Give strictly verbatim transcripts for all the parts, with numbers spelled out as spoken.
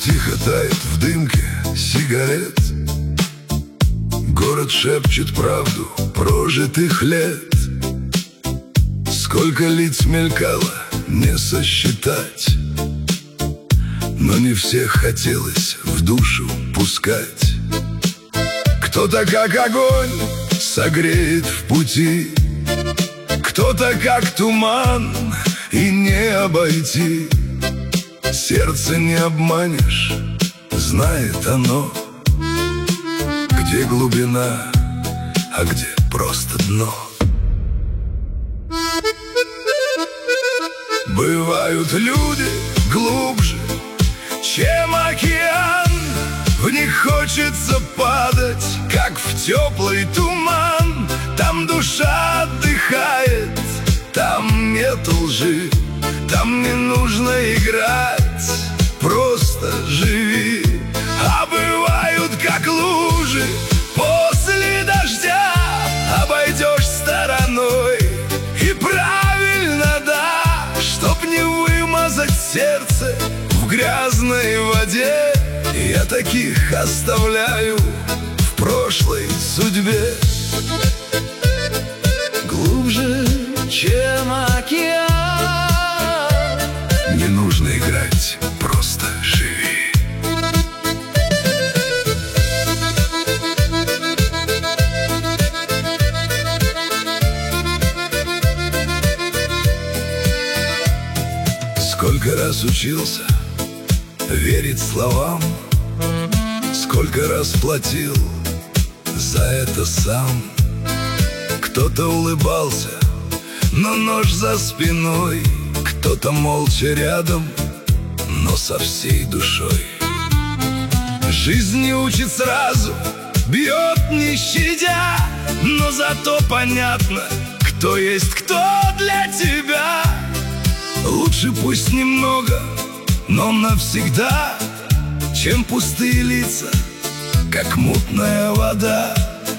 тихо тает в дымке сигарет. Город шепчет правду прожитых лет. Сколько лиц мелькало, не сосчитать, но не всех хотелось в душу пускать. Кто-то как огонь согреет в пути, кто-то как туман, и не обойти. Сердце не обманешь, знает оно, где глубина, а где просто дно. Бывают люди глубже, чем океан. В них хочется падать, как в теплый туман. Там душа отдыхает, там нет лжи, там не нужно играть, просто живи. А бывают как лужи после дождя, обойдешь стороной, и правильно, да, чтоб не вымазать сердце в грязной воде. Я таких оставляю в прошлой судьбе. Глубже, чем океан. Не нужно играть, просто живи. Сколько раз учился верить словам, сколько раз платил за это сам. Кто-то улыбался, но нож за спиной, кто-то молча рядом, но со всей душой. Жизнь не учит сразу, бьет не щадя, но зато понятно, кто есть кто для тебя. Лучше пусть немного, но навсегда, чем пустые лица, как мутная вода.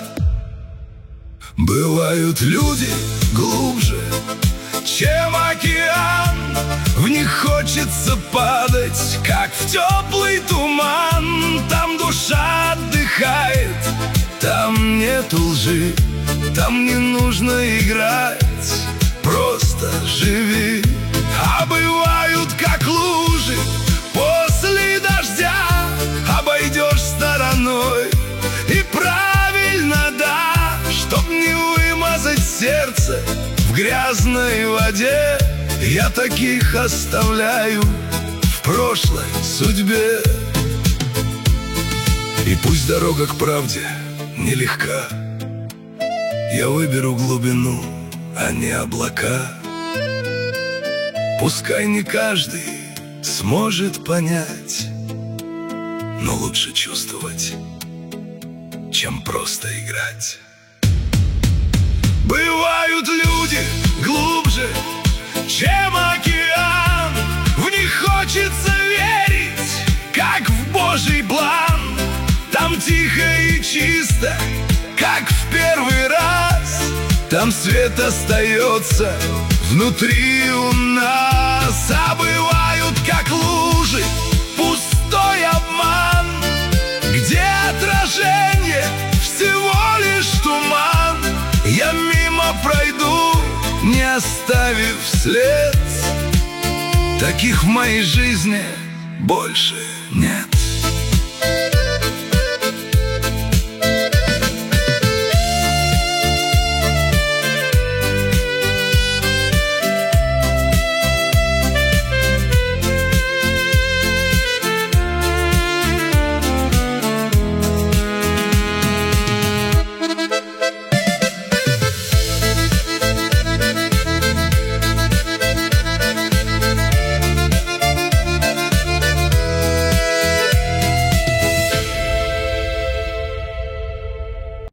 Бывают люди глубже, чем океан. В них хочется падать, как в теплый туман. Там душа отдыхает, там нет лжи, там не нужно играть, просто живи. А бывают как лужи после дождя, обойдешь стороной, и правильно, да, чтоб не вымазать сердце в грязной воде. Я таких оставляю в прошлой судьбе. И пусть дорога к правде нелегка, я выберу глубину, а не облака. Пускай не каждый сможет понять, но лучше чувствовать, чем просто играть. Бывают люди глубже, чем океан. В них хочется верить, как в Божий план. Там тихо и чисто, как в первый раз. Там свет остается внутри у нас. А бывают как лужи, пустой обман, где отражение всего лишь туман. Я мимо пройду, не оставив след. Таких в моей жизни больше нет.